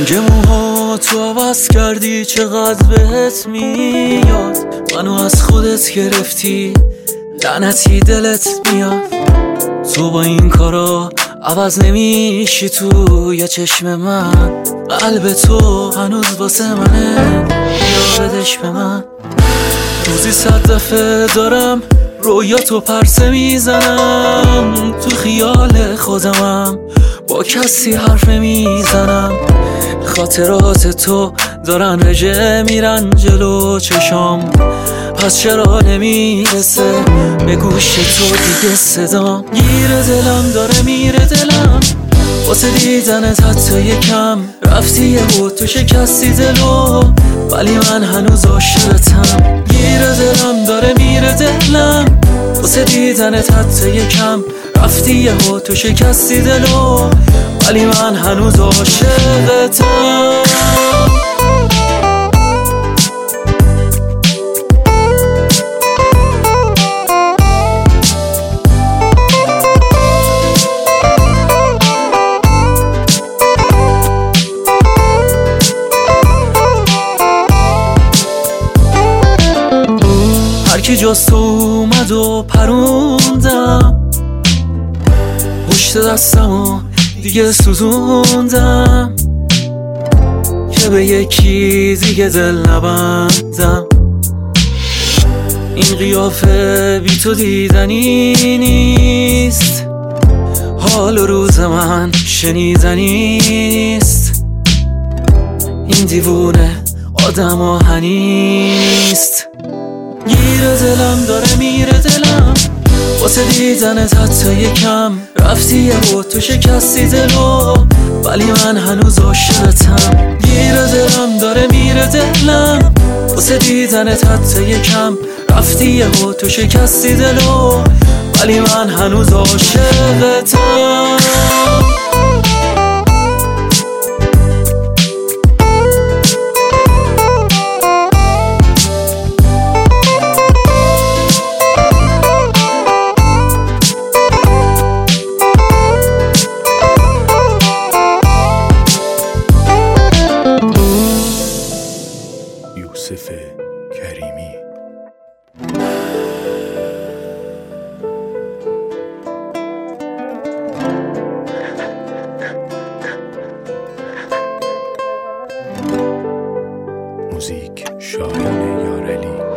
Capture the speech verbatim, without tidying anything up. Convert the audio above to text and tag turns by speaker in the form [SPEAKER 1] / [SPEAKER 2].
[SPEAKER 1] رنگ موها تو عوض کردی، چقدر بهت میاد. منو از خودت گرفتی، لعنتی دلت میاد. تو با این کارا عوض نمیشی توی چشم من. قلب تو هنوز واسه منه، بیا بدش به من. روزی صد دفعه دارم رویاتو پرسه میزنم، تو خیال خودمم با کسی حرف نمیزنم. خاطرات تو دارن رژه میرن جلو چشام، پس چرا نمیرسه به گوش تو دیگه صدام؟ گیر دلم داره میره دلم واسه دیدنت، حتی یکم رفتی یه بود تو شکستی دلو، ولی من هنوز عاشقتم. گیر دلم داره میره دلم واسه دیدنت، حتی یکم رفتی یه بود تو شکستی دلو، ولی من هنوز عاشقتم. هرکی جز تو اومد و پروندم، پشت دستمو دیگه سوزوندم که به یکی دیگه دل نبندم. این قیافه بی تو دیدنی نیست، حال و روز من شنیدنی نیست. این دیوونه آدم آهنی نیست. گیر دلم داره میره دلم واسه دیدنت، حتی یکم رفتی یه بود تو شکستی دلو، ولی من هنوز عاشقتم. گیر دلم داره میره دلم واسه دیدنت، حتی یکم رفتی یه بود تو شکستی دلو، ولی من هنوز عاشقتم.
[SPEAKER 2] یوسف کریمی. موزیک شاهین یارعلی.